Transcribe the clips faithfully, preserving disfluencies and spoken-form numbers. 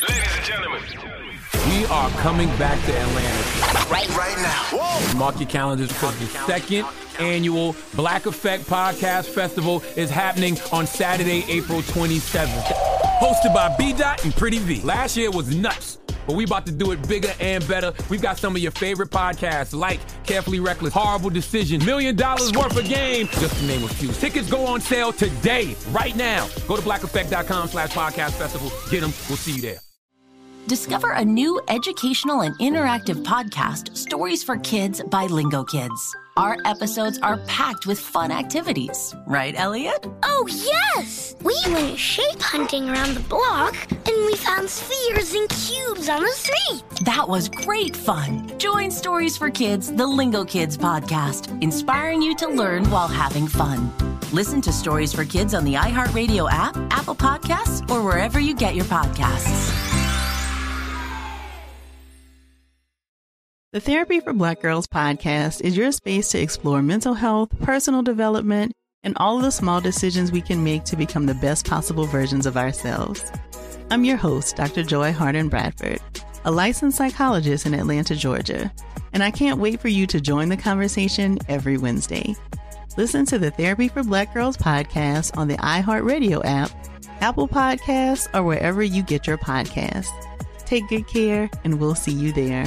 Ladies and gentlemen, we are coming back to Atlanta. Right, right now. Whoa. Mark your calendars because the second annual Black Effect Podcast Festival is happening on Saturday, April twenty-seventh. Hosted by B-Dot and Pretty V. Last year was nuts, but we about to do it bigger and better. We've got some of your favorite podcasts like Carefully Reckless, Horrible Decision, Million Dollars Worth of Game, just to name a few. Tickets go on sale today, right now. Go to blackeffect.com slash podcast festival. Get them. We'll see you there. Discover a new educational and interactive podcast, Stories for Kids by Lingo Kids. Our episodes are packed with fun activities. Right, Elliot? Oh, yes! We went shape hunting around the block, and we found spheres and cubes on the street. That was great fun. Join Stories for Kids, the Lingo Kids podcast, inspiring you to learn while having fun. Listen to Stories for Kids on the iHeartRadio app, Apple Podcasts, or wherever you get your podcasts. The Therapy for Black Girls podcast is your space to explore mental health, personal development, and all of the small decisions we can make to become the best possible versions of ourselves. I'm your host, Doctor Joy Harden Bradford, a licensed psychologist in Atlanta, Georgia, and I can't wait for you to join the conversation every Wednesday. Listen to the Therapy for Black Girls podcast on the iHeartRadio app, Apple Podcasts, or wherever you get your podcasts. Take good care, and we'll see you there.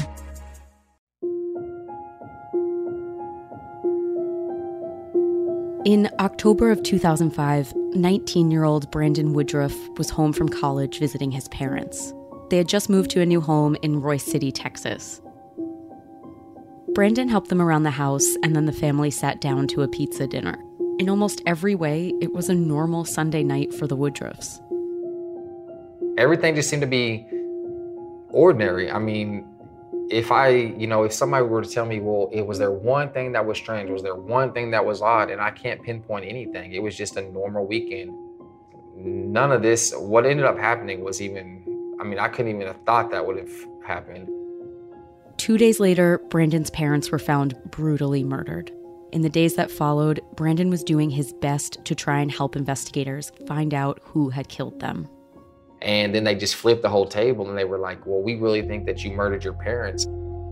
In October of two thousand five, nineteen-year-old Brandon Woodruff was home from college visiting his parents. They had just moved to a new home in Royce City, Texas. Brandon helped them around the house, and then the family sat down to a pizza dinner. In almost every way, it was a normal Sunday night for the Woodruffs. Everything just seemed to be ordinary. I mean, if I, you know, if somebody were to tell me, well, it was there one thing that was strange, was there one thing that was odd, and I can't pinpoint anything. It was just a normal weekend. None of this, what ended up happening was even, I mean, I couldn't even have thought that would have happened. Two days later, Brandon's parents were found brutally murdered. In the days that followed, Brandon was doing his best to try and help investigators find out who had killed them. And then they just flipped the whole table and they were like, well, we really think that you murdered your parents.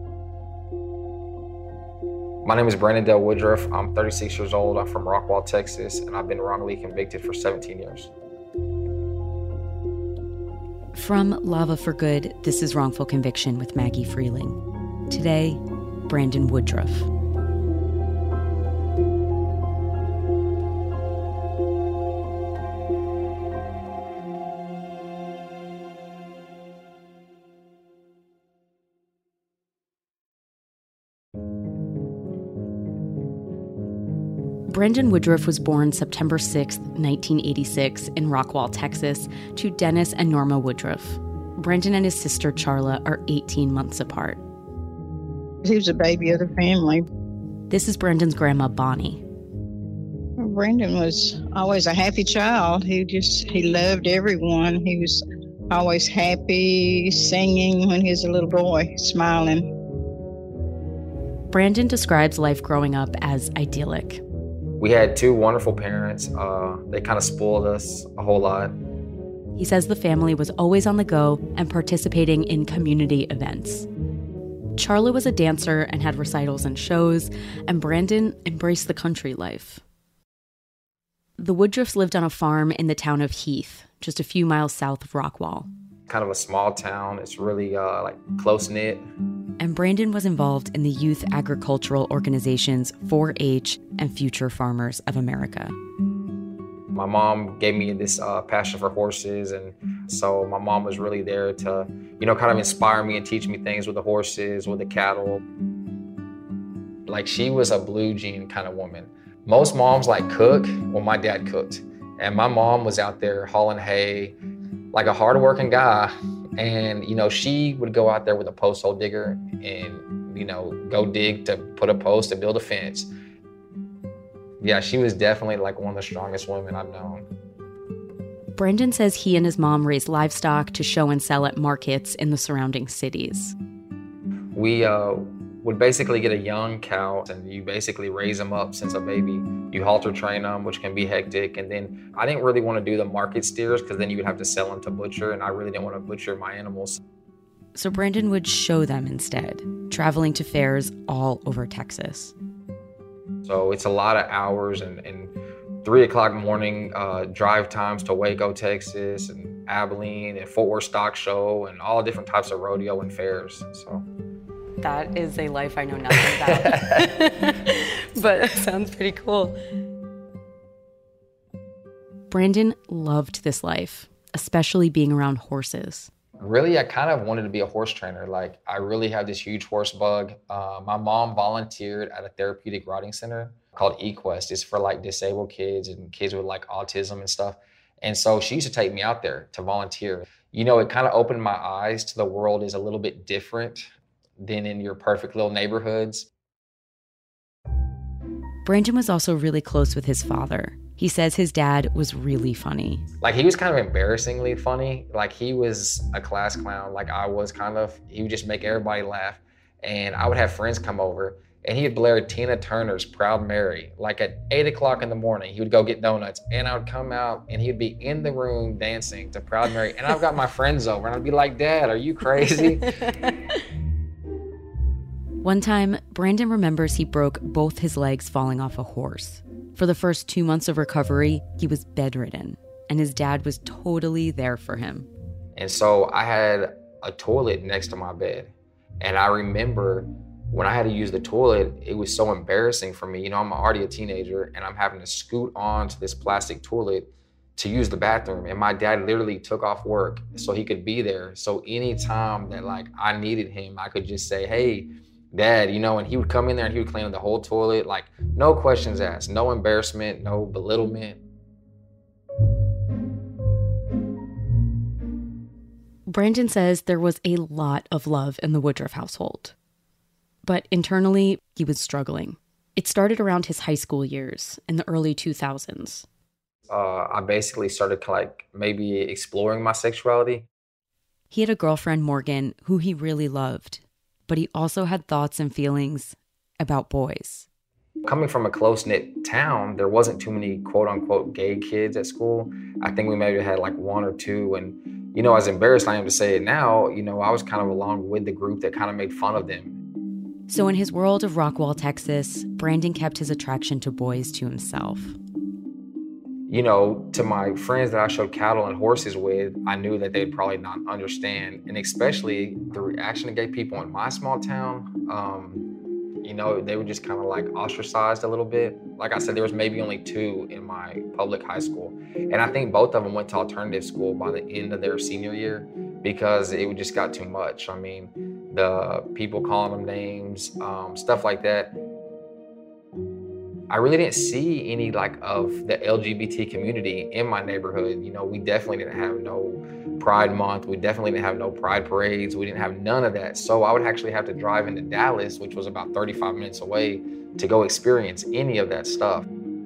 My name is Brandon Dell Woodruff. I'm thirty-six years old. I'm from Rockwall, Texas, and I've been wrongly convicted for seventeen years. From Lava for Good, this is Wrongful Conviction with Maggie Freeling. Today, Brandon Woodruff. Brandon Woodruff was born September sixth, nineteen eighty-six, in Rockwall, Texas, to Dennis and Norma Woodruff. Brandon and his sister Charla are eighteen months apart. He was a baby of the family. This is Brandon's grandma, Bonnie. Brandon was always a happy child. He just, he loved everyone. He was always happy, singing when he was a little boy, smiling. Brandon describes life growing up as idyllic. We had two wonderful parents. Uh, they kind of spoiled us a whole lot. He says the family was always on the go and participating in community events. Charla was a dancer and had recitals and shows, and Brandon embraced the country life. The Woodruffs lived on a farm in the town of Heath, just a few miles south of Rockwall. Kind of a small town. It's really uh, like close-knit. And Brandon was involved in the youth agricultural organizations four H and Future Farmers of America. My mom gave me this uh, passion for horses, and so my mom was really there to, you know, kind of inspire me and teach me things with the horses, with the cattle. Like, she was a blue jean kind of woman. Most moms like cook, well, my dad cooked. And my mom was out there hauling hay, like a hardworking guy. And, you know, she would go out there with a post hole digger and, you know, go dig to put a post to build a fence. Yeah, she was definitely like one of the strongest women I've known. Brandon says he and his mom raised livestock to show and sell at markets in the surrounding cities. We uh, would basically get a young cow and you basically raise them up since a baby. You halter train them, which can be hectic. And then I didn't really want to do the market steers because then you would have to sell them to butcher, and I really didn't want to butcher my animals. So Brandon would show them instead, traveling to fairs all over Texas. So it's a lot of hours and, and three o'clock morning uh, drive times to Waco, Texas, and Abilene, and Fort Worth Stock Show, and all different types of rodeo and fairs. So that is a life I know nothing about, but it sounds pretty cool. Brandon loved this life, especially being around horses. Really, I kind of wanted to be a horse trainer. Like, I really have this huge horse bug. Uh, my mom volunteered at a therapeutic riding center called eQuest. It's for like disabled kids and kids with like autism and stuff. And so she used to take me out there to volunteer. You know, it kind of opened my eyes to the world is a little bit different than in your perfect little neighborhoods. Brandon was also really close with his father. He says his dad was really funny. Like, he was kind of embarrassingly funny. Like, he was a class clown, like I was kind of. He would just make everybody laugh. And I would have friends come over, and he would blare Tina Turner's Proud Mary. Like, at eight o'clock in the morning, he would go get donuts, and I would come out, and he'd be in the room dancing to Proud Mary. And I've got my friends over, and I'd be like, Dad, are you crazy? One time, Brandon remembers he broke both his legs falling off a horse. For the first two months of recovery, he was bedridden, and his dad was totally there for him. And so I had a toilet next to my bed. And I remember when I had to use the toilet, it was so embarrassing for me. You know, I'm already a teenager, and I'm having to scoot onto this plastic toilet to use the bathroom. And my dad literally took off work so he could be there. So anytime that like I needed him, I could just say, hey, Dad, you know, and he would come in there and he would clean the whole toilet, like no questions asked, no embarrassment, no belittlement. Brandon says there was a lot of love in the Woodruff household. But internally, he was struggling. It started around his high school years in the early two thousands. Uh, I basically started like maybe exploring my sexuality. He had a girlfriend, Morgan, who he really loved. But he also had thoughts and feelings about boys. Coming from a close-knit town, there wasn't too many quote-unquote gay kids at school. I think we maybe had like one or two. And, you know, as embarrassed I am to say it now, you know, I was kind of along with the group that kind of made fun of them. So in his world of Rockwall, Texas, Brandon kept his attraction to boys to himself. You know, to my friends that I showed cattle and horses with, I knew that they'd probably not understand. And especially the reaction to gay people in my small town, um, you know, they were just kind of like ostracized a little bit. Like I said, there was maybe only two in my public high school. And I think both of them went to alternative school by the end of their senior year because it just got too much. I mean, the people calling them names, um, stuff like that. I really didn't see any like of the L G B T community in my neighborhood. You know, we definitely didn't have no Pride Month. We definitely didn't have no Pride parades. We didn't have none of that. So I would actually have to drive into Dallas, which was about thirty-five minutes away, to go experience any of that stuff.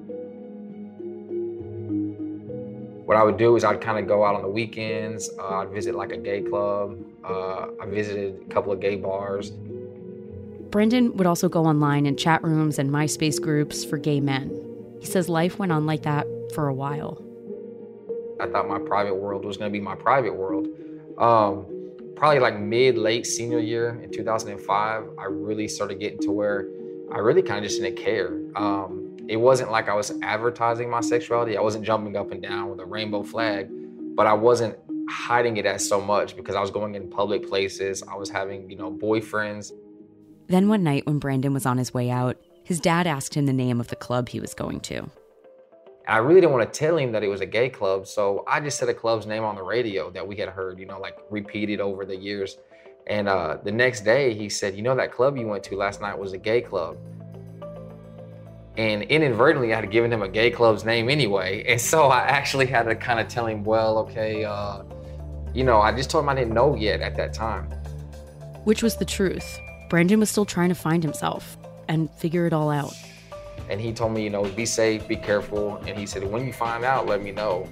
What I would do is I'd kind of go out on the weekends. Uh, I'd visit like a gay club. Uh, I visited a couple of gay bars. Brandon would also go online in chat rooms and MySpace groups for gay men. He says life went on like that for a while. I thought my private world was going to be my private world. Um, probably like mid, late senior year in two thousand five, I really started getting to where I really kind of just didn't care. Um, it wasn't like I was advertising my sexuality. I wasn't jumping up and down with a rainbow flag, but I wasn't hiding it as so much because I was going in public places. I was having, you know, boyfriends. Then one night when Brandon was on his way out, his dad asked him the name of the club he was going to. I really didn't want to tell him that it was a gay club, so I just said a club's name on the radio that we had heard, you know, like repeated over the years. And uh, the next day he said, you know, that club you went to last night was a gay club. And inadvertently I had given him a gay club's name anyway. And so I actually had to kind of tell him, well, okay, uh, you know, I just told him I didn't know yet at that time. Which was the truth. Brandon was still trying to find himself and figure it all out. And he told me, you know, be safe, be careful. And he said, when you find out, let me know.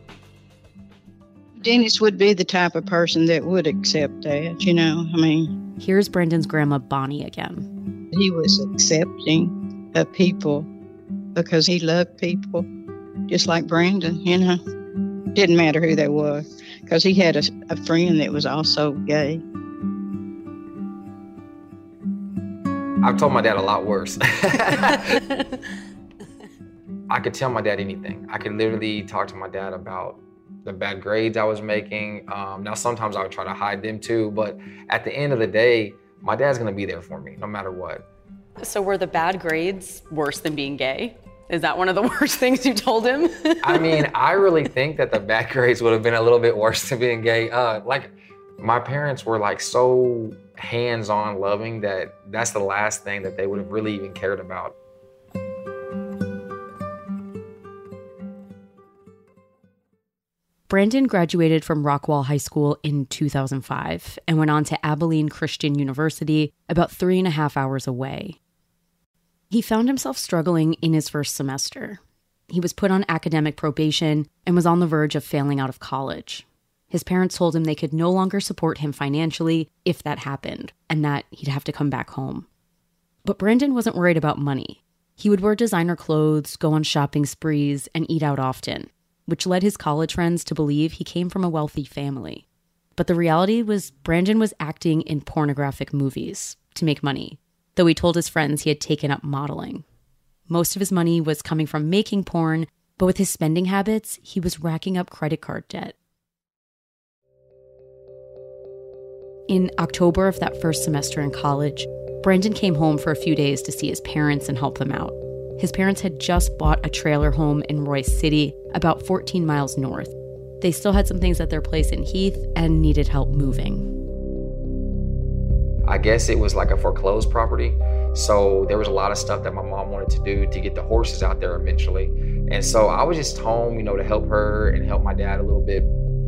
Dennis would be the type of person that would accept that, you know. I mean, Here's Brandon's grandma, Bonnie, again. He was accepting of people because he loved people, just like Brandon, you know. Didn't matter who they were, because he had a, a friend that was also gay. I've told my dad a lot worse. I could tell my dad anything. I could literally talk to my dad about the bad grades I was making. Um, now, sometimes I would try to hide them too, but at the end of the day, my dad's gonna be there for me no matter what. So were the bad grades worse than being gay? Is that one of the worst things you told him? I mean, I really think that the bad grades would have been a little bit worse than being gay. Uh, like, my parents were like so hands-on loving that that's the last thing that they would have really even cared about. Brandon graduated from Rockwall High School in two thousand five and went on to Abilene Christian University, about three and a half hours away. He found himself struggling in his first semester. He was put on academic probation and was on the verge of failing out of college. His parents told him they could no longer support him financially if that happened, and that he'd have to come back home. But Brandon wasn't worried about money. He would wear designer clothes, go on shopping sprees, and eat out often, which led his college friends to believe he came from a wealthy family. But the reality was Brandon was acting in pornographic movies to make money, though he told his friends he had taken up modeling. Most of his money was coming from making porn, but with his spending habits, he was racking up credit card debt. In October of that first semester in college, Brandon came home for a few days to see his parents and help them out. His parents had just bought a trailer home in Royce City, about fourteen miles north. They still had some things at their place in Heath and needed help moving. I guess it was like a foreclosed property. So there was a lot of stuff that my mom wanted to do to get the horses out there eventually. And so I was just home, you know, to help her and help my dad a little bit.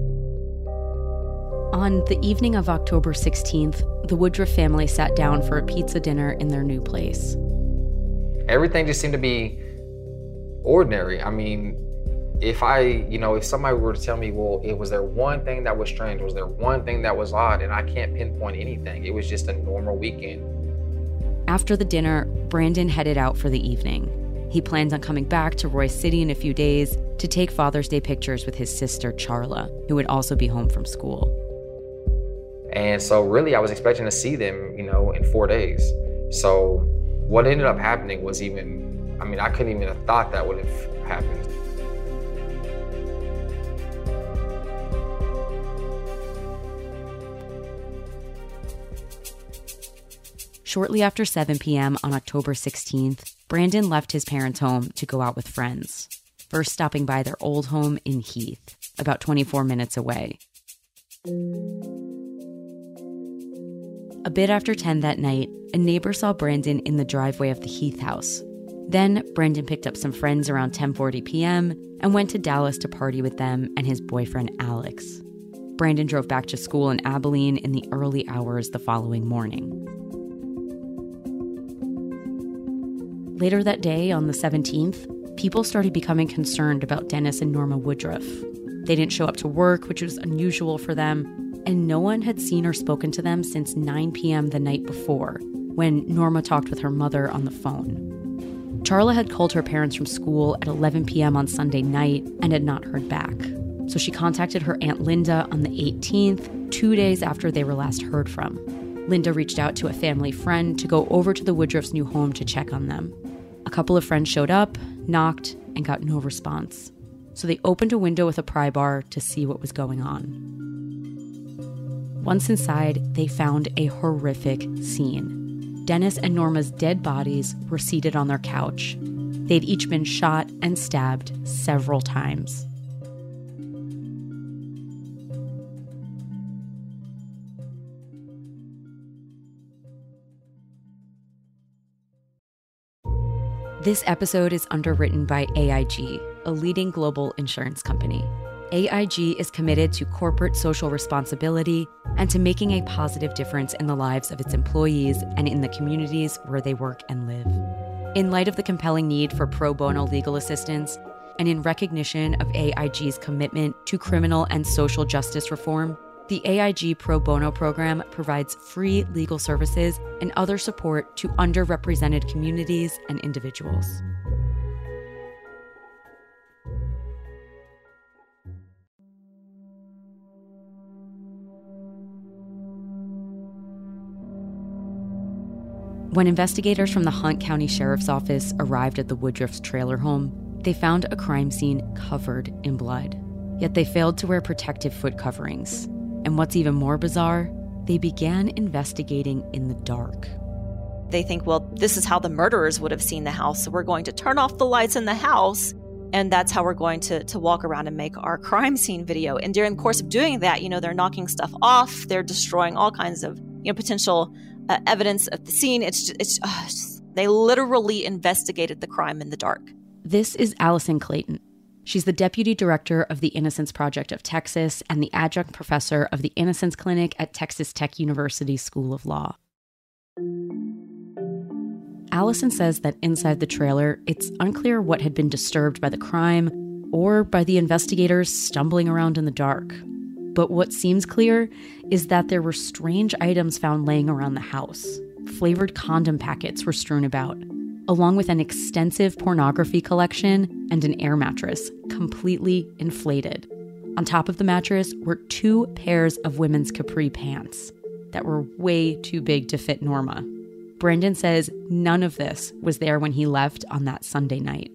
On the evening of October sixteenth, the Woodruff family sat down for a pizza dinner in their new place. Everything just seemed to be ordinary. I mean, if I, you know, if somebody were to tell me, well, it was there one thing that was strange, was there one thing that was odd, and I can't pinpoint anything. It was just a normal weekend. After the dinner, Brandon headed out for the evening. He planned on coming back to Royce City in a few days to take Father's Day pictures with his sister, Charla, who would also be home from school. And so really I was expecting to see them, you know, in four days. So what ended up happening was even, I mean, I couldn't even have thought that would have happened. Shortly after seven p.m. on October sixteenth, Brandon left his parents' home to go out with friends, first stopping by their old home in Heath, about twenty-four minutes away. A bit after ten that night, a neighbor saw Brandon in the driveway of the Heath house. Then, Brandon picked up some friends around ten forty p.m. and went to Dallas to party with them and his boyfriend, Alex. Brandon drove back to school in Abilene in the early hours the following morning. Later that day, on the seventeenth, people started becoming concerned about Dennis and Norma Woodruff. They didn't show up to work, which was unusual for them, and no one had seen or spoken to them since nine p.m. the night before, when Norma talked with her mother on the phone. Charla had called her parents from school at eleven p.m. on Sunday night and had not heard back. So she contacted her Aunt Linda on the eighteenth, two days after they were last heard from. Linda reached out to a family friend to go over to the Woodruffs' new home to check on them. A couple of friends showed up, knocked, and got no response. So they opened a window with a pry bar to see what was going on. Once inside, they found a horrific scene. Dennis and Norma's dead bodies were seated on their couch. They'd each been shot and stabbed several times. This episode is underwritten by A I G, a leading global insurance company. A I G is committed to corporate social responsibility and to making a positive difference in the lives of its employees and in the communities where they work and live. In light of the compelling need for pro bono legal assistance, and in recognition of A I G's commitment to criminal and social justice reform, The A I G Pro Bono program provides free legal services and other support to underrepresented communities and individuals. When investigators from the Hunt County Sheriff's Office arrived at the Woodruff's trailer home, they found a crime scene covered in blood. Yet they failed to wear protective foot coverings. And what's even more bizarre, they began investigating in the dark. They think, well, this is how the murderers would have seen the house, so we're going to turn off the lights in the house, and that's how we're going to, to walk around and make our crime scene video. And during the course of doing that, you know, they're knocking stuff off, they're destroying all kinds of, you know, potential uh, evidence of the scene. It's just, it's uh, just, they literally investigated the crime in the dark. This is Allison Clayton. She's the deputy director of the Innocence Project of Texas and the adjunct professor of the Innocence Clinic at Texas Tech University School of Law. Allison says that inside the trailer, it's unclear what had been disturbed by the crime or by the investigators stumbling around in the dark. But what seems clear is that there were strange items found laying around the house. Flavored condom packets were strewn about, along with an extensive pornography collection and an air mattress, completely inflated. On top of the mattress were two pairs of women's capri pants that were way too big to fit Norma. Brandon says none of this was there when he left on that Sunday night.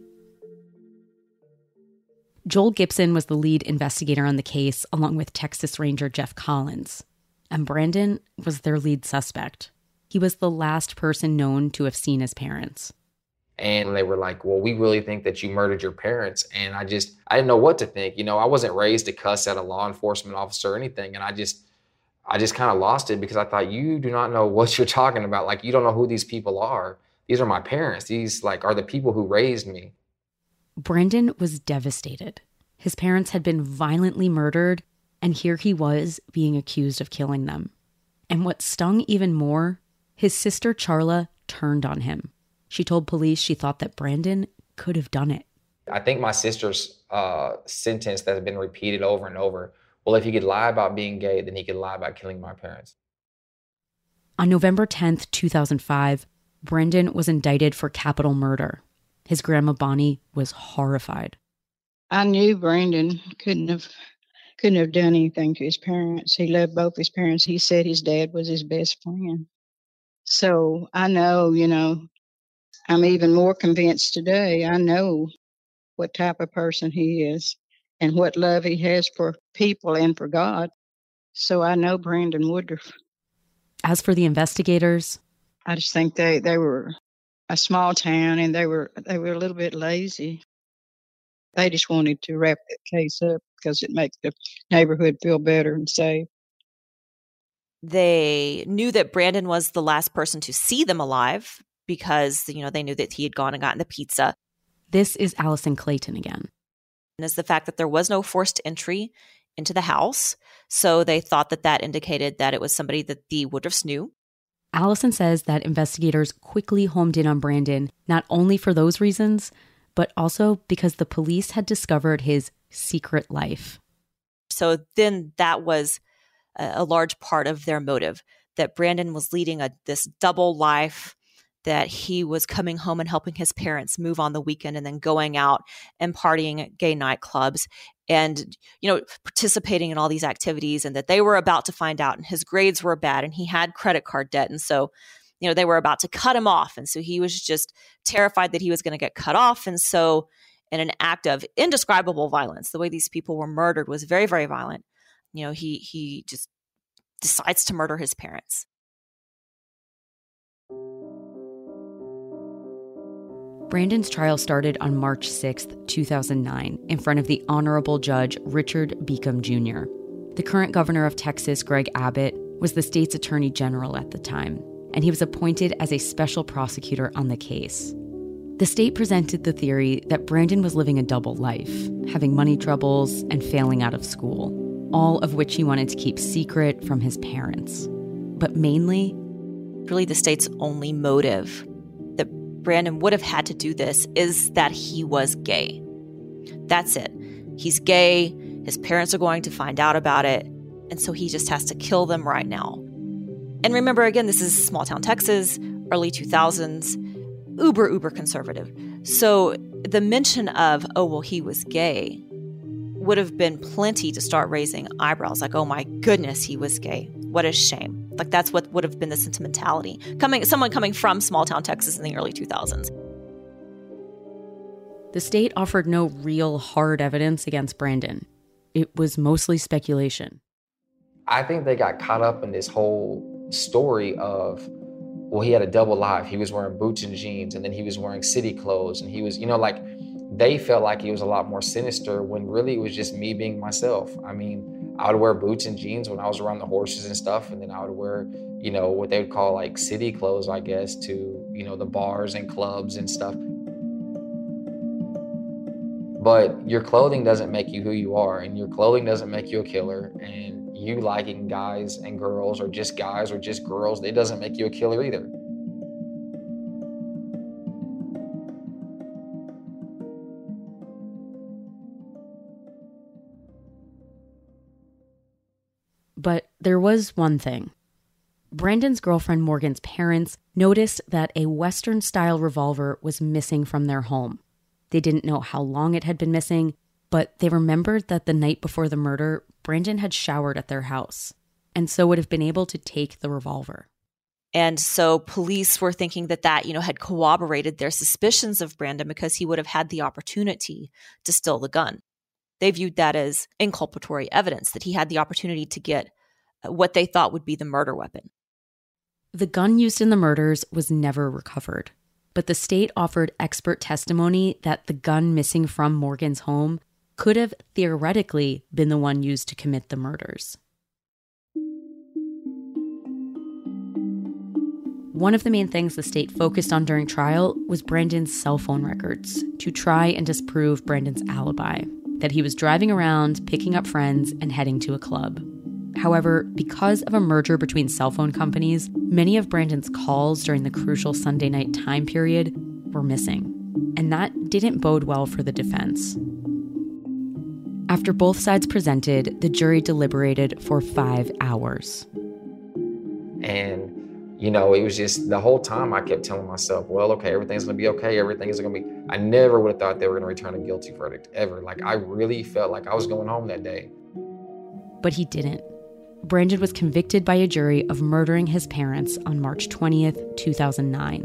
Joel Gibson was the lead investigator on the case, along with Texas Ranger Jeff Collins. And Brandon was their lead suspect. He was the last person known to have seen his parents. And they were like, well, we really think that you murdered your parents. And I just, I didn't know what to think. You know, I wasn't raised to cuss at a law enforcement officer or anything. And I just, I just kind of lost it because I thought, you do not know what you're talking about. Like, you don't know who these people are. These are my parents. These, like, are the people who raised me. Brandon was devastated. His parents had been violently murdered, and here he was being accused of killing them. And what stung even more, his sister Charla turned on him. She told police she thought that Brandon could have done it. I think my sister's uh, sentence that's been repeated over and over, well, if he could lie about being gay, then he could lie about killing my parents. On November tenth, two thousand five, Brandon was indicted for capital murder. His grandma Bonnie was horrified. I knew Brandon couldn't have couldn't have done anything to his parents. He loved both his parents. He said his dad was his best friend. So I know, you know, I'm even more convinced today. I know what type of person he is and what love he has for people and for God. So I know Brandon Woodruff. As for the investigators, I just think they, they were a small town and they were they were a little bit lazy. They just wanted to wrap that case up because it makes the neighborhood feel better and safe. They knew that Brandon was the last person to see them alive because, you know, they knew that he had gone and gotten the pizza. This is Allison Clayton again. And is the fact that there was no forced entry into the house. So they thought that that indicated that it was somebody that the Woodruffs knew. Allison says that investigators quickly homed in on Brandon, not only for those reasons, but also because the police had discovered his secret life. So then that was a, a large part of their motive, that Brandon was leading a this double life, that he was coming home and helping his parents move on the weekend and then going out and partying at gay nightclubs and, you know, participating in all these activities, and that they were about to find out, and his grades were bad and he had credit card debt. And so, you know, they were about to cut him off. And so he was just terrified that he was going to get cut off. And so in an act of indescribable violence, the way these people were murdered was very, very violent. You know, he he just decides to murder his parents. Brandon's trial started on March sixth, two thousand nine, in front of the Honorable Judge Richard Beacom Junior The current governor of Texas, Greg Abbott, was the state's attorney general at the time, and he was appointed as a special prosecutor on the case. The state presented the theory that Brandon was living a double life, having money troubles and failing out of school, all of which he wanted to keep secret from his parents. But mainly, really the state's only motive that Brandon would have had to do this is that he was gay. That's it. He's gay. His parents are going to find out about it. And so he just has to kill them right now. And remember, again, this is small town Texas, early two thousands, uber, uber conservative. So the mention of, oh, well, he was gay would have been plenty to start raising eyebrows. Like, oh my goodness, he was gay. What a shame. Like, that's what would have been the sentimentality. Coming, someone coming from small town Texas in the early two thousands. The state offered no real hard evidence against Brandon. It was mostly speculation. I think they got caught up in this whole story of, well, he had a double life. He was wearing boots and jeans, and then he was wearing city clothes, and he was, you know, like, they felt like he was a lot more sinister when really it was just me being myself. I mean, I would wear boots and jeans when I was around the horses and stuff, and then I would wear, you know, what they would call like city clothes, I guess, to, you know, the bars and clubs and stuff. But your clothing doesn't make you who you are, and your clothing doesn't make you a killer, and you liking guys and girls, or just guys or just girls, it doesn't make you a killer either. But there was one thing. Brandon's girlfriend Morgan's parents noticed that a Western-style revolver was missing from their home. They didn't know how long it had been missing, but they remembered that the night before the murder, Brandon had showered at their house, and so would have been able to take the revolver. And so police were thinking that that, you know, had corroborated their suspicions of Brandon because he would have had the opportunity to steal the gun. They viewed that as inculpatory evidence, that he had the opportunity to get what they thought would be the murder weapon. The gun used in the murders was never recovered, but the state offered expert testimony that the gun missing from Morgan's home could have theoretically been the one used to commit the murders. One of the main things the state focused on during trial was Brandon's cell phone records to try and disprove Brandon's alibi, that he was driving around, picking up friends, and heading to a club. However, because of a merger between cell phone companies, many of Brandon's calls during the crucial Sunday night time period were missing, and that didn't bode well for the defense. After both sides presented, the jury deliberated for five hours. And you know, it was just the whole time I kept telling myself, well, okay, everything's gonna be okay. Everything is gonna be, I never would have thought they were gonna return a guilty verdict ever. Like, I really felt like I was going home that day. But he didn't. Brandon was convicted by a jury of murdering his parents on March twentieth, two thousand nine.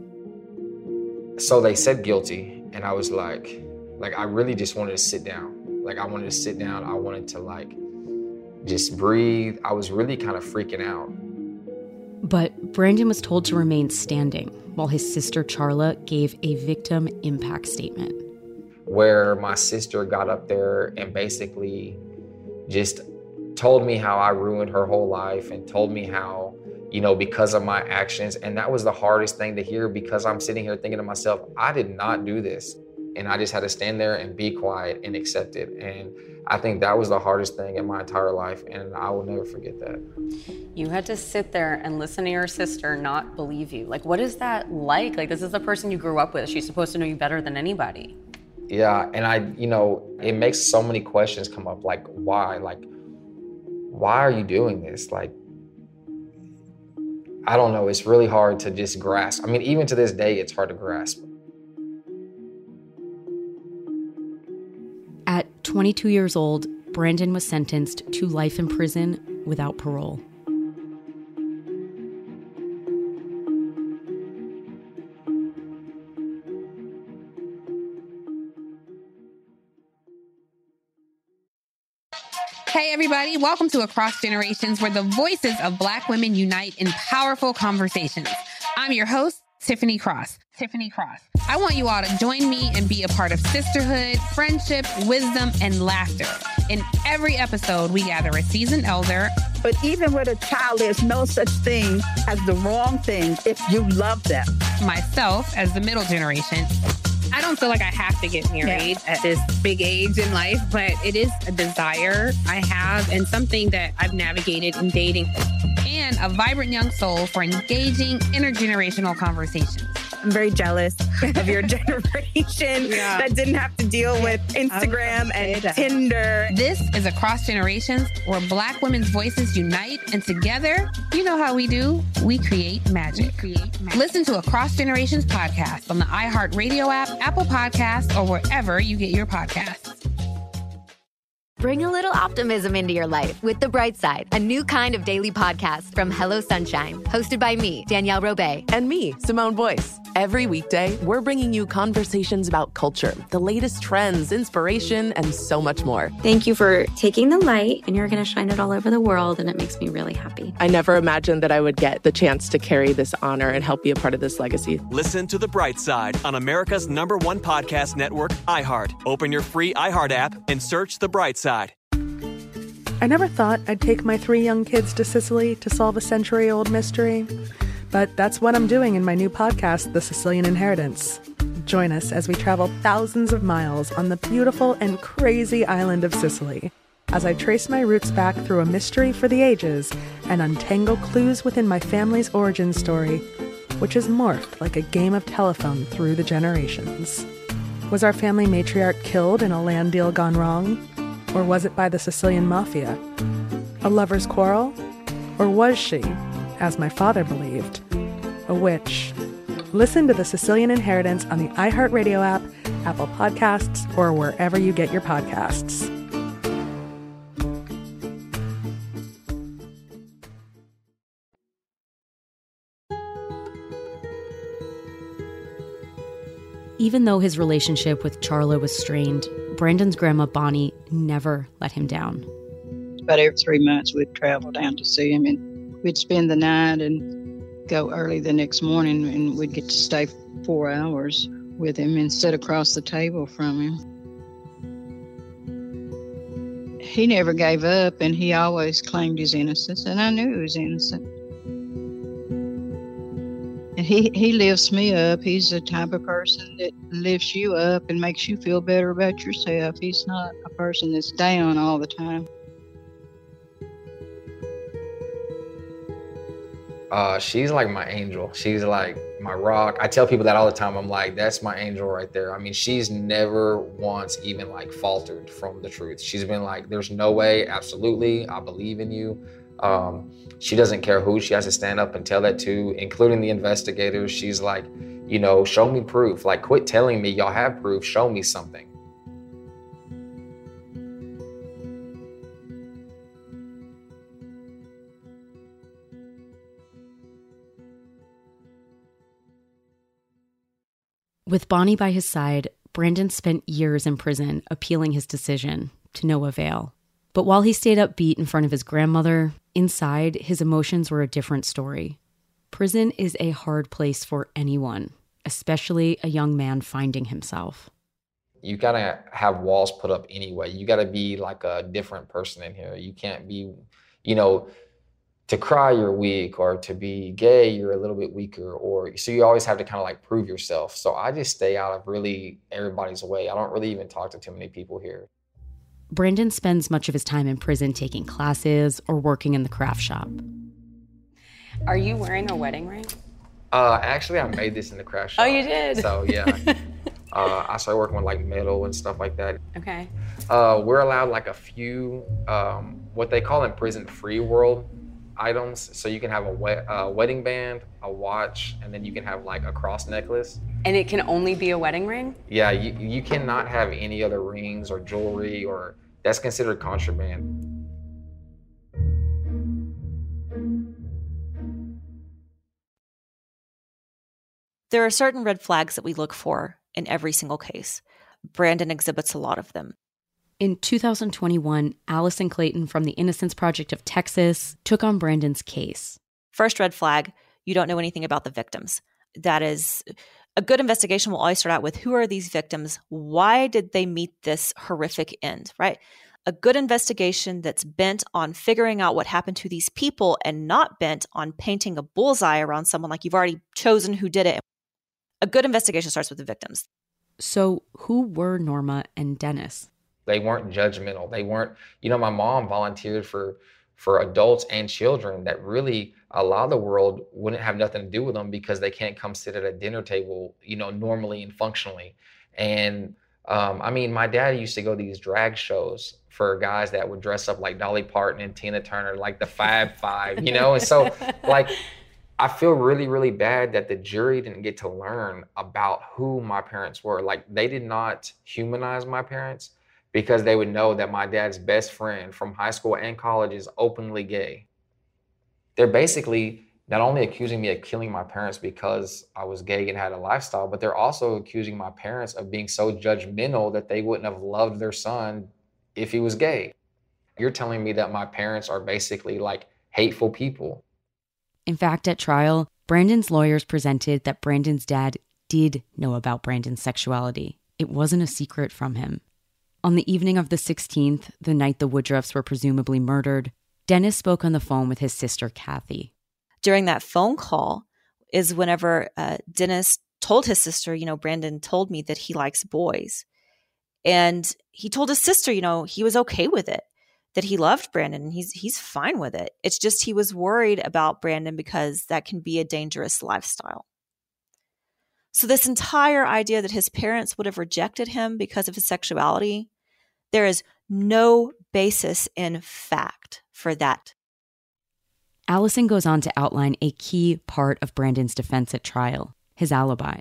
So they said guilty, and I was like, like, I really just wanted to sit down. Like, I wanted to sit down. I wanted to, like, just breathe. I was really kind of freaking out. But Brandon was told to remain standing while his sister Charla gave a victim impact statement. Where my sister got up there and basically just told me how I ruined her whole life and told me how, you know, because of my actions. And that was the hardest thing to hear, because I'm sitting here thinking to myself, I did not do this. And I just had to stand there and be quiet and accept it. And I think that was the hardest thing in my entire life, and I will never forget that. You had to sit there and listen to your sister not believe you. Like, what is that like? Like, this is the person you grew up with. She's supposed to know you better than anybody. Yeah, and I, you know, it makes so many questions come up, like, why? Like, why are you doing this? Like, I don't know. It's really hard to just grasp. I mean, even to this day, it's hard to grasp. At twenty-two years old, Brandon was sentenced to life in prison without parole. Hey everybody, welcome to Across Generations, where the voices of Black women unite in powerful conversations. I'm your host, Tiffany Cross. Tiffany Cross. I want you all to join me and be a part of sisterhood, friendship, wisdom, and laughter. In every episode, we gather a seasoned elder. But even with a child, there's no such thing as the wrong thing if you love them. Myself as the middle generation. I don't feel like I have to get married yeah. at this big age in life, but it is a desire I have and something that I've navigated in dating. And a vibrant young soul for engaging intergenerational conversations. I'm very jealous of your generation Yeah. that didn't have to deal with Instagram and Tinder. This is Across Generations, where Black women's voices unite, and together, you know how we do, we create magic. We create magic. Listen to Across Generations podcast on the iHeartRadio app, Apple Podcasts, or wherever you get your podcasts. Bring a little optimism into your life with The Bright Side, a new kind of daily podcast from Hello Sunshine, hosted by me, Danielle Robay. And me, Simone Boyce. Every weekday, we're bringing you conversations about culture, the latest trends, inspiration, and so much more. Thank you for taking the light, and you're going to shine it all over the world, and it makes me really happy. I never imagined that I would get the chance to carry this honor and help be a part of this legacy. Listen to The Bright Side on America's number one podcast network, iHeart. Open your free iHeart app and search The Bright Side. I never thought I'd take my three young kids to Sicily to solve a century-old mystery. But that's what I'm doing in my new podcast, The Sicilian Inheritance. Join us as we travel thousands of miles on the beautiful and crazy island of Sicily, as I trace my roots back through a mystery for the ages and untangle clues within my family's origin story, which has morphed like a game of telephone through the generations. Was our family matriarch killed in a land deal gone wrong? Or was it by the Sicilian mafia? A lover's quarrel? Or was she, as my father believed, a witch? Listen to The Sicilian Inheritance on the iHeartRadio app, Apple Podcasts, or wherever you get your podcasts. Even though his relationship with Charla was strained, Brandon's grandma Bonnie never let him down. About every three months, we'd travel down to see him, and we'd spend the night and go early the next morning, and we'd get to stay four hours with him and sit across the table from him. He never gave up, and he always claimed his innocence, and I knew he was innocent. And he, he lifts me up. He's the type of person that lifts you up and makes you feel better about yourself. He's not a person that's down all the time. Uh, she's like my angel. She's like my rock. I tell people that all the time. I'm like, that's my angel right there. I mean, she's never once even like faltered from the truth. She's been like, there's no way, absolutely, I believe in you. Um, she doesn't care who she has to stand up and tell that to, including the investigators. She's like, you know, show me proof. Like, quit telling me y'all have proof. Show me something. With Bonnie by his side, Brandon spent years in prison appealing his decision, to no avail. But while he stayed upbeat in front of his grandmother, inside, his emotions were a different story. Prison is a hard place for anyone, especially a young man finding himself. You gotta have walls put up anyway. You gotta be like a different person in here. You can't be, you know, to cry you're weak, or to be gay you're a little bit weaker, or so you always have to kind of like prove yourself. So I just stay out of really everybody's way. I don't really even talk to too many people here. Brandon spends much of his time in prison taking classes or working in the craft shop. Are you wearing a wedding ring? Uh, actually, I made this in the craft shop. Oh, you did? So yeah, uh, I started working with like metal and stuff like that. Okay. Uh, we're allowed like a few, um, what they call in prison, free world items. So you can have a we- uh, wedding band, a watch, and then you can have like a cross necklace. And it can only be a wedding ring? Yeah, you, you cannot have any other rings or jewelry, or that's considered contraband. There are certain red flags that we look for in every single case. Brandon exhibits a lot of them. In two thousand twenty-one, Allison Clayton from the Innocence Project of Texas took on Brandon's case. First red flag, you don't know anything about the victims. That is, a good investigation will always start out with, who are these victims? Why did they meet this horrific end, right? A good investigation that's bent on figuring out what happened to these people and not bent on painting a bullseye around someone like you've already chosen who did it. A good investigation starts with the victims. So who were Norma and Dennis? They weren't judgmental. They weren't, you know, my mom volunteered for for adults and children that really a lot of the world wouldn't have nothing to do with them because they can't come sit at a dinner table, you know, normally and functionally. And um, I mean, my dad used to go to these drag shows for guys that would dress up like Dolly Parton and Tina Turner, like the Fab Five, you know? And so, like, I feel really, really bad that the jury didn't get to learn about who my parents were. Like, they did not humanize my parents because they would know that my dad's best friend from high school and college is openly gay. They're basically not only accusing me of killing my parents because I was gay and had a lifestyle, but they're also accusing my parents of being so judgmental that they wouldn't have loved their son if he was gay. You're telling me that my parents are basically like hateful people. In fact, at trial, Brandon's lawyers presented that Brandon's dad did know about Brandon's sexuality. It wasn't a secret from him. On the evening of the sixteenth, the night the Woodruffs were presumably murdered, Dennis spoke on the phone with his sister, Kathy. During that phone call is whenever uh, Dennis told his sister, you know, Brandon told me that he likes boys. And he told his sister, you know, he was okay with it, that he loved Brandon and he's he's fine with it. It's just he was worried about Brandon because that can be a dangerous lifestyle. So this entire idea that his parents would have rejected him because of his sexuality, there is no basis in fact for that. Allison goes on to outline a key part of Brandon's defense at trial, his alibi.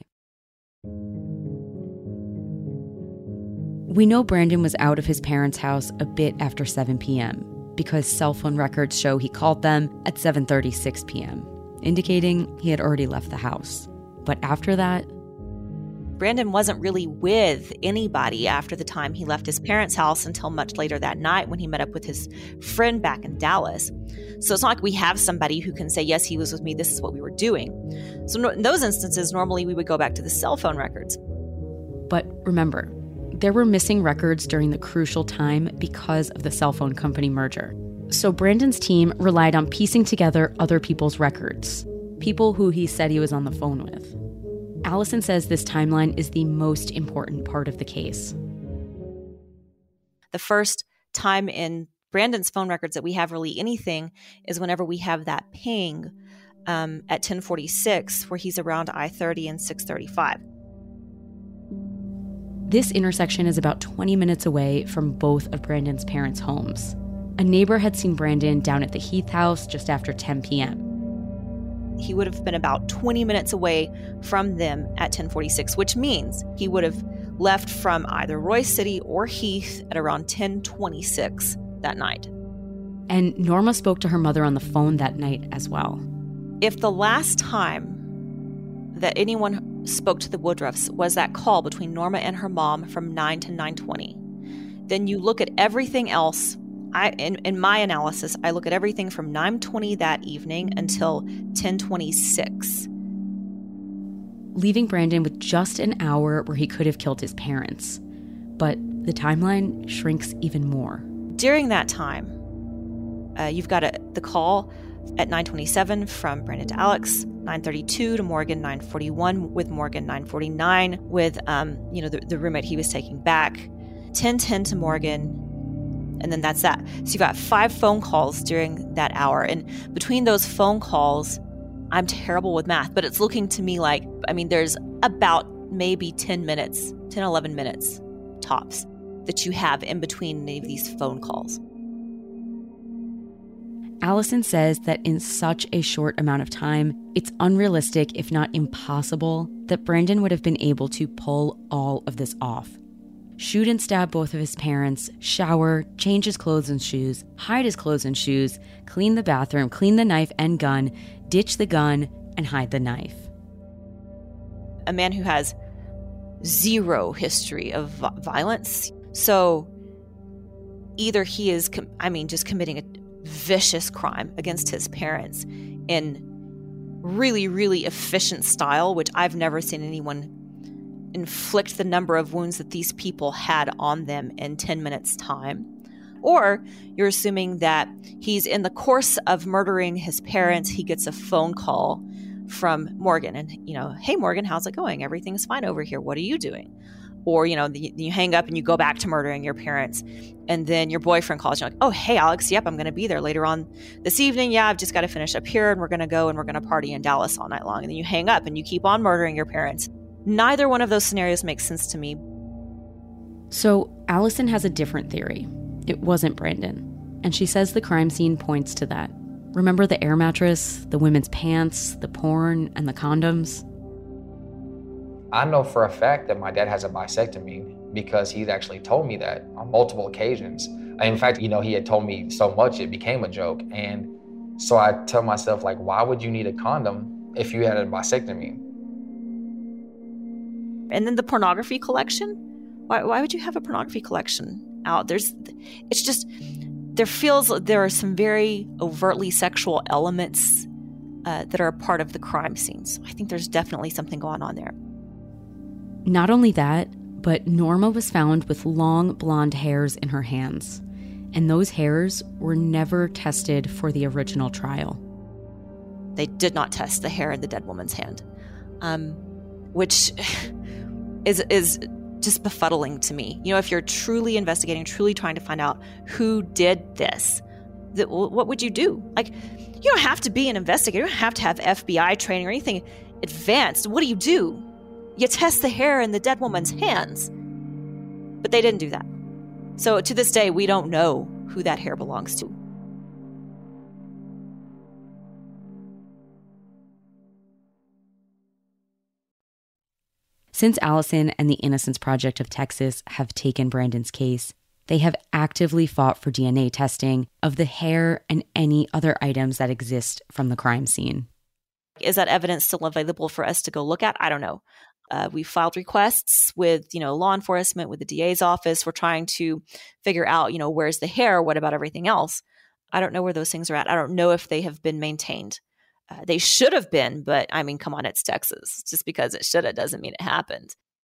We know Brandon was out of his parents' house a bit after seven p.m. because cell phone records show he called them at seven thirty-six p.m., indicating he had already left the house. But after that, Brandon wasn't really with anybody after the time he left his parents' house until much later that night when he met up with his friend back in Dallas. So it's not like we have somebody who can say, yes, he was with me, this is what we were doing. So in those instances, normally we would go back to the cell phone records. But remember, there were missing records during the crucial time because of the cell phone company merger. So Brandon's team relied on piecing together other people's records, people who he said he was on the phone with. Allison says this timeline is the most important part of the case. The first time in Brandon's phone records that we have really anything is whenever we have that ping um, at ten forty-six where he's around I thirty and six thirty-five. This intersection is about twenty minutes away from both of Brandon's parents' homes. A neighbor had seen Brandon down at the Heath house just after ten p.m. He would have been about twenty minutes away from them at ten forty-six, which means he would have left from either Royce City or Heath at around ten twenty-six that night. And Norma spoke to her mother on the phone that night as well. If the last time that anyone spoke to the Woodruffs was that call between Norma and her mom from nine to nine twenty, then you look at everything else. I, in, in my analysis, I look at everything from nine twenty that evening until ten twenty-six. Leaving Brandon with just an hour where he could have killed his parents. But the timeline shrinks even more. During that time, uh, you've got a, the call at nine twenty-seven from Brandon to Alex, nine thirty-two to Morgan, nine forty-one with Morgan, nine forty-nine with um, you know the, the roommate he was taking back, ten ten to Morgan. And then that's that. So you've got five phone calls during that hour. And between those phone calls, I'm terrible with math, but it's looking to me like, I mean, there's about maybe ten minutes, ten, eleven minutes tops that you have in between any of these phone calls. Allison says that in such a short amount of time, it's unrealistic, if not impossible, that Brandon would have been able to pull all of this off. Shoot and stab both of his parents, shower, change his clothes and shoes, hide his clothes and shoes, clean the bathroom, clean the knife and gun, ditch the gun, and hide the knife. A man who has zero history of violence. So either he is, com- I mean, just committing a vicious crime against his parents in really, really efficient style, which I've never seen anyone inflict the number of wounds that these people had on them in ten minutes time. Or you're assuming that he's in the course of murdering his parents, he gets a phone call from Morgan and, you know, hey, Morgan, how's it going? Everything's fine over here. What are you doing? Or, you know, the, you hang up and you go back to murdering your parents. And then your boyfriend calls you like, oh, hey, Alex, yep, I'm going to be there later on this evening. Yeah, I've just got to finish up here and we're going to go and we're going to party in Dallas all night long. And then you hang up and you keep on murdering your parents. Neither one of those scenarios makes sense to me. So Allison has a different theory. It wasn't Brandon. And she says the crime scene points to that. Remember the air mattress, the women's pants, the porn, and the condoms? I know for a fact that my dad has a bisectomy because he's actually told me that on multiple occasions. In fact, you know, he had told me so much it became a joke. And so I tell myself, like, why would you need a condom if you had a bisectomy? And then the pornography collection? Why, why would you have a pornography collection out? There's, it's just, there feels, there are some very overtly sexual elements uh, that are a part of the crime scenes. I think there's definitely something going on there. Not only that, but Norma was found with long blonde hairs in her hands. And those hairs were never tested for the original trial. They did not test the hair in the dead woman's hand, um, which is is just befuddling to me. You know, if you're truly investigating, truly trying to find out who did this, that, what would you do? Like, you don't have to be an investigator. You don't have to have F B I training or anything advanced. What do you do? You test the hair in the dead woman's hands. But they didn't do that. So to this day, we don't know who that hair belongs to. Since Allison and the Innocence Project of Texas have taken Brandon's case, they have actively fought for D N A testing of the hair and any other items that exist from the crime scene. Is that evidence still available for us to go look at? I don't know. Uh, we filed requests with, you know, law enforcement, with the D A's office. We're trying to figure out, you know, where's the hair? What about everything else? I don't know where those things are at. I don't know if they have been maintained. Uh, they should have been, but I mean, come on, it's Texas. Just because it should have doesn't mean it happened.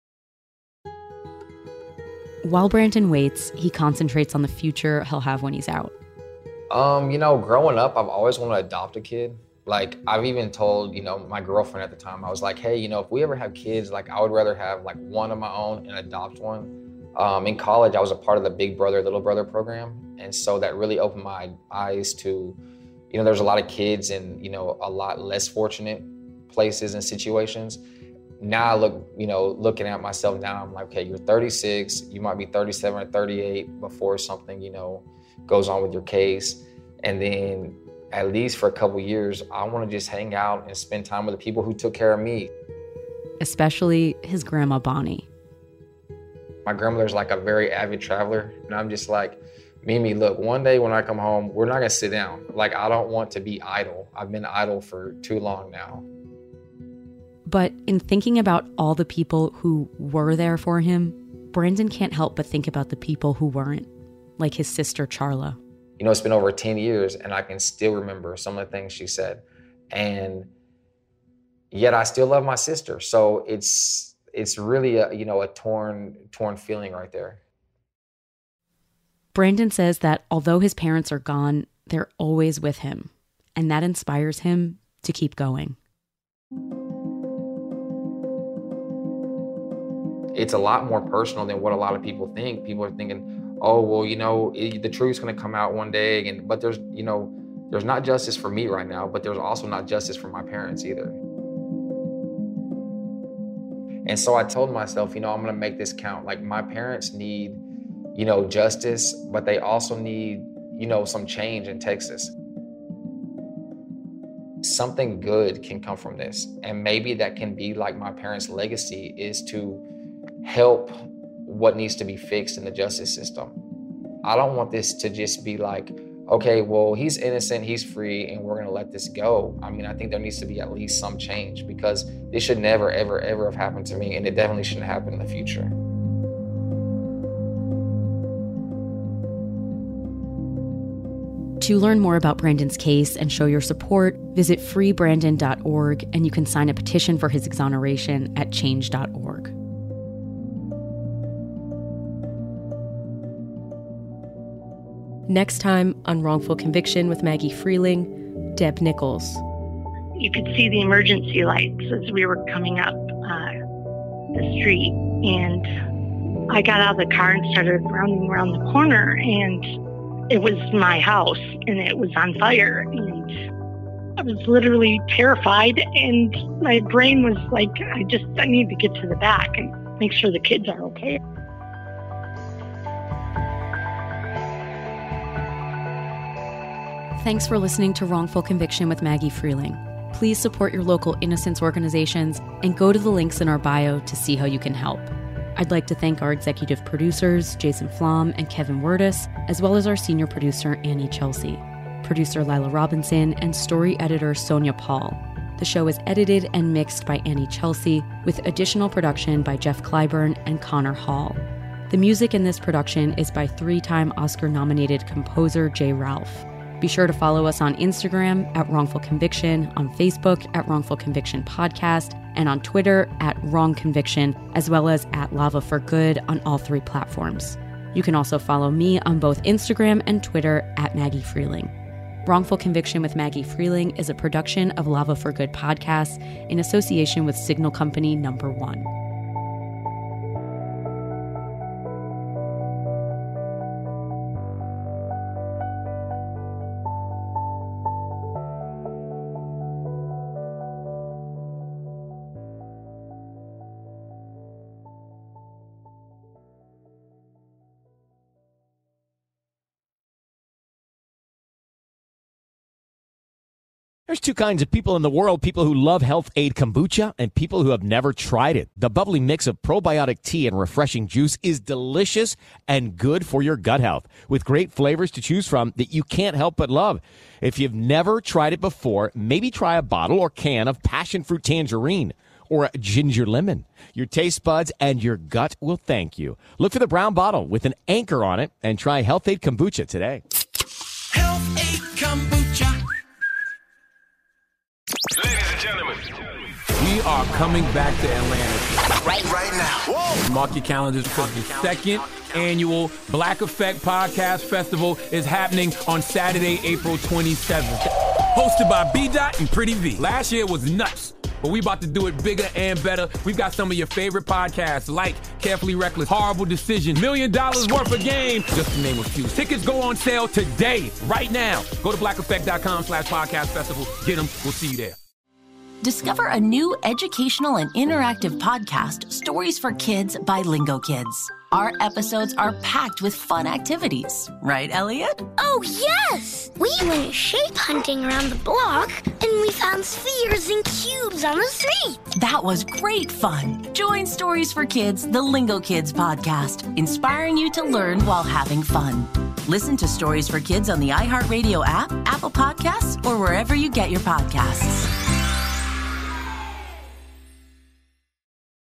While Brandon waits, he concentrates on the future he'll have when he's out. Um, you know, growing up, I've always wanted to adopt a kid. Like, I've even told, you know, my girlfriend at the time, I was like, hey, you know, if we ever have kids, like, I would rather have, like, one of my own and adopt one. Um, in college, I was a part of the Big Brother, Little Brother program. And so that really opened my eyes to, you know, there's a lot of kids in, you know, a lot less fortunate places and situations. Now I look, you know, looking at myself now, I'm like, okay, you're thirty-six, you might be thirty-seven or thirty-eight before something, you know, goes on with your case. And then at least for a couple years, I want to just hang out and spend time with the people who took care of me. Especially his grandma, Bonnie. My grandmother's like a very avid traveler. And I'm just like, Mimi, look, one day when I come home, we're not going to sit down. Like, I don't want to be idle. I've been idle for too long now. But in thinking about all the people who were there for him, Brandon can't help but think about the people who weren't, like his sister, Charla. You know, it's been over ten years and I can still remember some of the things she said. And yet I still love my sister. So it's it's really a, you know, a torn, torn feeling right there. Brandon says that although his parents are gone, they're always with him. And that inspires him to keep going. It's a lot more personal than what a lot of people think. People are thinking, oh, well, you know, it, the truth's going to come out one day. And but there's, you know, there's not justice for me right now, but there's also not justice for my parents either. And so I told myself, you know, I'm going to make this count. Like, my parents need, you know, justice, but they also need, you know, some change in Texas. Something good can come from this. And maybe that can be like my parents' legacy, is to help what needs to be fixed in the justice system. I don't want this to just be like, okay, well, he's innocent, he's free, and we're gonna let this go. I mean, I think there needs to be at least some change, because this should never, ever, ever have happened to me, and it definitely shouldn't happen in the future. To learn more about Brandon's case and show your support, visit free brandon dot org, and you can sign a petition for his exoneration at change dot org. Next time on Wrongful Conviction with Maggie Freeling, Deb Nichols. You could see the emergency lights as we were coming up uh, the street, and I got out of the car and started running around the corner, and it was my house, and it was on fire. And I was literally terrified, and my brain was like, I just, I need to get to the back and make sure the kids are okay. Thanks for listening to Wrongful Conviction with Maggie Freeling. Please support your local innocence organizations and go to the links in our bio to see how you can help. I'd like to thank our executive producers, Jason Flom and Kevin Wirtis, as well as our senior producer, Annie Chelsea, producer Lila Robinson, and story editor Sonia Paul. The show is edited and mixed by Annie Chelsea, with additional production by Jeff Clyburn and Connor Hall. The music in this production is by three-time Oscar-nominated composer Jay Ralph. Be sure to follow us on Instagram at Wrongful Conviction, on Facebook at Wrongful Conviction Podcast, and on Twitter at Wrong Conviction, as well as at Lava for Good on all three platforms. You can also follow me on both Instagram and Twitter at Maggie Freeling. Wrongful Conviction with Maggie Freeling is a production of Lava for Good Podcasts in association with Signal Company Number One. There's two kinds of people in the world, people who love Health Aid Kombucha and people who have never tried it. The bubbly mix of probiotic tea and refreshing juice is delicious and good for your gut health, with great flavors to choose from that you can't help but love. If you've never tried it before, maybe try a bottle or can of passion fruit tangerine or a ginger lemon. Your taste buds and your gut will thank you. Look for the brown bottle with an anchor on it and try Health Aid Kombucha today. Health Aid Kombucha. Ladies and gentlemen, we are coming back to Atlanta right, right now. Whoa. Mark your calendars because the second annual Black Effect Podcast Festival is happening on Saturday, April twenty-seventh. Hosted by B-Dot and Pretty V. Last year was nuts, but we about to do it bigger and better. We've got some of your favorite podcasts like Carefully Reckless, Horrible Decision, Million Dollars Worth of Game, just to name a few. Tickets go on sale today, right now. Go to black effect dot com slash podcast festival. Get them. We'll see you there. Discover a new educational and interactive podcast, Stories for Kids by Lingo Kids. Our episodes are packed with fun activities. Right, Elliot? Oh, yes! We went shape hunting around the block, and we found spheres and cubes on the street. That was great fun. Join Stories for Kids, the Lingo Kids podcast, inspiring you to learn while having fun. Listen to Stories for Kids on the iHeartRadio app, Apple Podcasts, or wherever you get your podcasts.